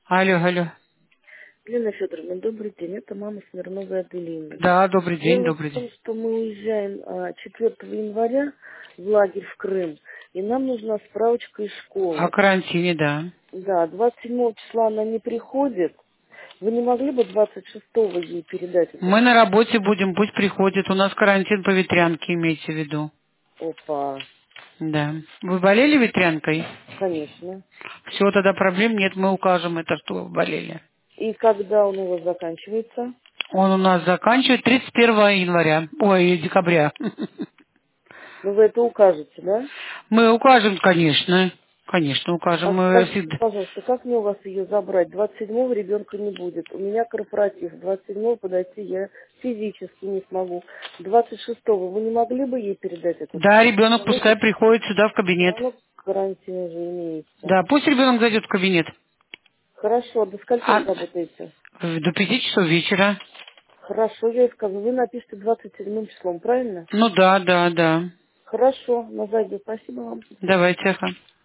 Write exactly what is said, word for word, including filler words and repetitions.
Алло, алло. Елена Федоровна, добрый день. Это мама Смирновой Аделины. Да, добрый день, Дело в добрый день. том, что мы уезжаем а, четвёртого января в лагерь в Крым, и нам нужна справочка из О школы. карантине, да. Да, двадцать седьмого числа она не приходит. Вы не могли бы двадцать шестого ей передать эту Мы на справку? работе будем, пусть приходит. У нас карантин по ветрянке, имейте в виду. Опа, Да. Вы болели ветрянкой? конечно. Все, тогда проблем нет, мы укажем это, что вы болели. И когда он у вас заканчивается? Он у нас заканчивает тридцать первого января. Ой, декабря. Ну, вы это укажете, да? Мы укажем, конечно. Конечно, укажем. А Мы скажите, всегда... пожалуйста, как мне у вас ее забрать? двадцать седьмого ребенка не будет. У меня корпоратив. двадцать седьмого подойти я физически не смогу. двадцать шестого вы не могли бы ей передать эту Да, ребенок справку? пускай приходит сюда в кабинет. Ребенок в карантине уже имеется. Да, пусть ребенок зайдет в кабинет. Хорошо, до скольки А вы работаете? до пяти часов вечера. Хорошо, я ей скажу. Вы напишите двадцать седьмым числом, правильно? Ну да, да, да. Хорошо, на заднюю. Спасибо вам. Давайте, ага.